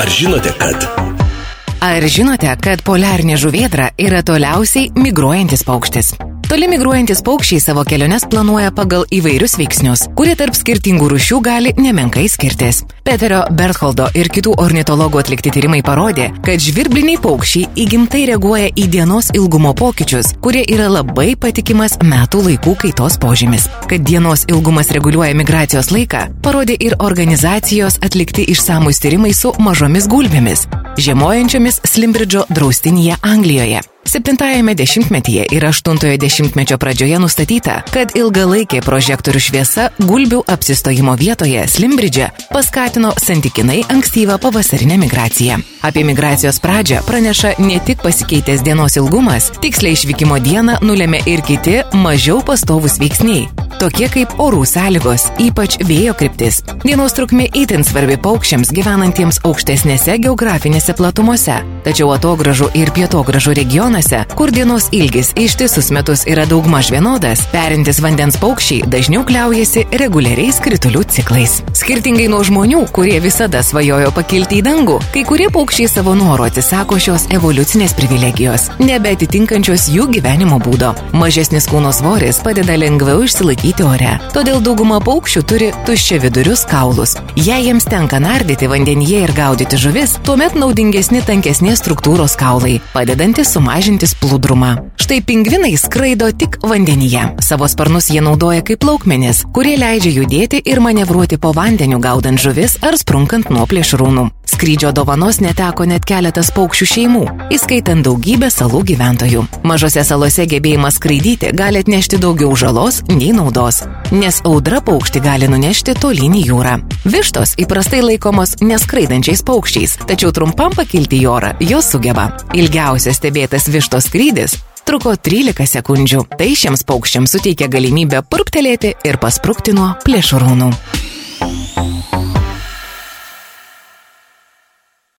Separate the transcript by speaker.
Speaker 1: Ar žinote, kad poliarinė žuvėdra yra toliausiai migruojantis paukštis? Toli migruojantis paukščiai savo keliones planuoja pagal įvairius veiksnius, kurie tarp skirtingų rūšių gali nemenkai skirtis. Peterio Bertholdo ir kitų ornitologų atlikti tyrimai parodė, kad žvirbliniai paukščiai įgimtai reaguoja į dienos ilgumo pokyčius, kurie yra labai patikimas metų laikų kaitos požymis. Kad dienos ilgumas reguliuoja migracijos laiką, parodė ir organizacijos atlikti išsamūs tyrimai su mažomis gulbėmis, žiemojančiomis Slimbridžo draustinyje Anglijoje. 7-ame dešimtmetyje ir 8-ojo dešimtmečio pradžioje nustatyta, kad ilgalaikė prožektorių šviesa gulbių apsistojimo vietoje Slimbridže paskatino santykinai ankstyvą pavasarinę migraciją. Apie migracijos pradžią praneša ne tik pasikeitęs dienos ilgumas, tiksliai išvykimo dieną nulėmė ir kiti mažiau pastovūs veiksniai, tokie kaip orų sąlygos, ypač vėjo kryptis. Dienos trukmė itin svarbi paukščiams gyvenantiems aukštesnėse geografinėse platumose, tačiau atogražų ir pietogražų regionuose, kur dienos ilgis ištisus metus yra daugmaž vienodas, perintis vandens paukščiai dažniau kliaujasi reguliariais kritulių ciklais. Skirtingai nuo žmonių, kurie visada svajojo pakilti į dangų, kai kurie paukščiai savo noru atsisako šios evoliucinės privilegijos, nebeatitinkančios jų gyvenimo būdo. Mažesnis kūno svoris padeda lengviau išsilaikyti ore, todėl dauguma paukščių turi tuščiavidurius kaulus. Jei jiems tenka nardyti vandenyje ir gaudyti žuvis, tuomet naudingesni tankesnės struktūros kaulai, padedantis sumažinti plūdrumą. Štai pingvinai skraido tik vandenyje. Savo sparnus jie naudoja kaip plaukmenis, kurie leidžia judėti ir manevruoti po vandeniu gaudant žuvis ar sprunkant nuo plėšrūnų. Skrydžio dovanos neteko net keletas paukščių šeimų, įskaitant daugybę salų gyventojų. Mažose salose gebėjimas skraidyti gali atnešti daugiau žalos nei naudos, nes audra paukštį gali nunešti tolyn į jūrą. Vištos įprastai laikomos neskraidančiais paukščiais, tačiau trumpam pakilti į orą jos sugeba. Ilgiausias stebėtas vištos skrydis truko 13 sekundžių. Tai šiems paukščiams suteikia galimybę purptelėti ir pasprukti nuo plėšrūnų.